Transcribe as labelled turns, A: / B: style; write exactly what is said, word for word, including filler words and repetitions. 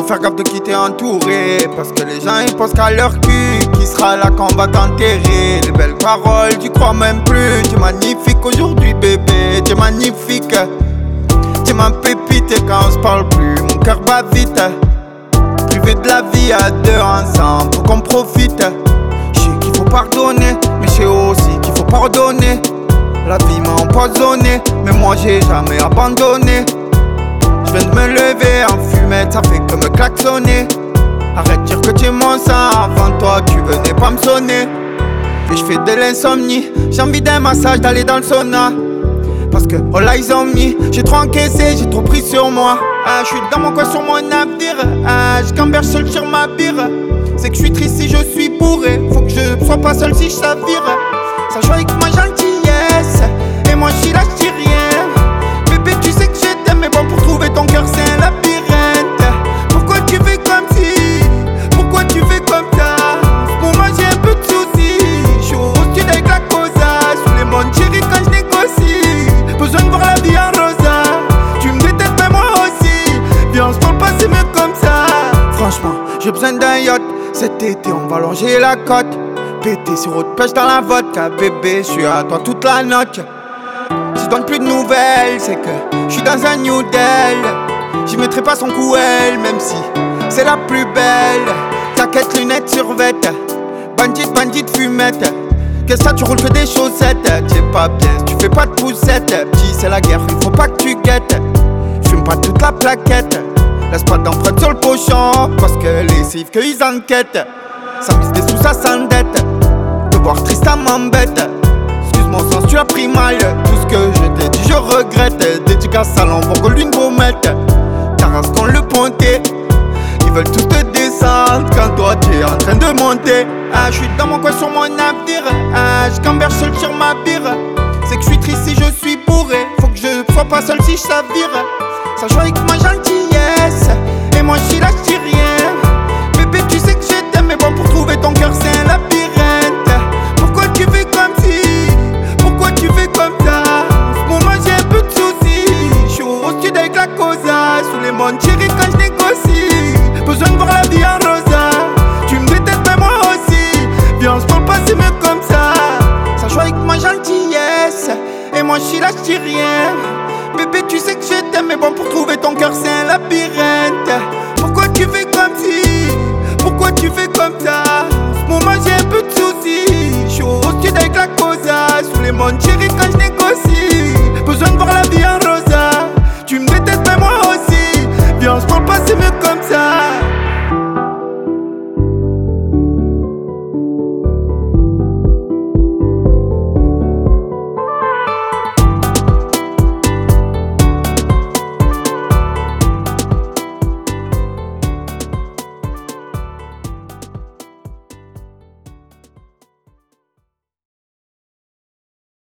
A: faire gaffe de qui t'es entouré, parce que les gens ils pensent qu'à leur cul. Qui sera là quand on va t'enterrer? Les belles paroles, tu crois même plus. T'es magnifique aujourd'hui bébé, t'es magnifique. T'es ma pépite et quand on se parle plus, mon cœur bat vite. Privé de la vie à deux ensemble, faut qu'on profite. Je sais qu'il faut pardonner, mais je sais aussi qu'il faut pardonner. La vie m'a empoisonné, mais moi j'ai jamais abandonné. Je viens de me lever en fumette, ça fait que me klaxonner. Arrête de dire que tu es mon sang, avant toi tu venais pas me sonner. Et je fais de l'insomnie, j'ai envie d'un massage, d'aller dans le sauna. Parce que all eyes on me, j'ai trop encaissé, j'ai trop pris sur moi. Ah, je suis dans mon coin sur mon navire, ah, je gamberge seul sur ma bière. C'est que je suis triste si je suis bourré, faut que je sois pas seul si je savire. Ça joue avec ma gentillesse, et moi je suis là, je dis rien. Bébé tu sais que je t'aime, mais bon pour trouver ton cœur c'est un labyrinthe. Pourquoi tu fais comme si, pourquoi tu fais comme ça? Pour moi j'ai un peu de soucis, je suis au sud avec la cosa. Sous les monts chérie quand je négocie, besoin de voir la vie en rosa. Tu me détestes mais moi aussi, viens on se parle pas c'est mieux comme ça. Franchement j'ai besoin d'un yacht, cet été on va longer la côte. Pété sur haute pêche dans la vodka, bébé, je suis à toi toute la noche. Si je donne plus de nouvelles, c'est que je suis dans un new deal. J'y mettrai pas son coup elle, même si c'est la plus belle. Jaquette, lunettes, survette, bandit, bandit, fumette. Qu'est-ce que ça, tu roules que des chaussettes? T'es pas bien, si tu fais pas de poussette. Petit, c'est la guerre, il faut pas que tu guettes. Fume pas toute la plaquette, laisse pas d'empreinte sur le pochon, parce que les cives qu'ils enquêtent. Ça mise des sous, ça s'endette. Te voir triste, ça m'embête. Excuse-moi sens, tu as pris mal. Tout ce que je t'ai dit, je regrette. Dédicace à l'envoi, l'une gommette. Ta race qu'on le ponté. Ils veulent tous te descendre quand toi tu es en train de monter. Ah, je suis dans mon coin sur mon navire. Ah, je gamberge seul sur ma bière. C'est que je suis triste si je suis bourré. Faut que je sois pas seul si je savire. Ça joue avec ma gentillesse, et moi je suis là, je dis rien. Bébé tu sais que je t'aime, mais bon pour trouver ton cœur c'est un labyrinthe. Pourquoi tu fais comme si, pourquoi tu fais comme ça? En ce moment j'ai un peu de soucis, je suis au sud avec la cosa. Sous les monts chérie quand je négocie, besoin de voir la vie en rosa. Tu me détestes mais moi aussi, viens on se parle pas c'est mieux comme ça. Ça joue avec ma gentillesse, et moi je suis là, je dis rien. Bébé tu sais que je t'aime, mais bon pour trouver ton cœur c'est un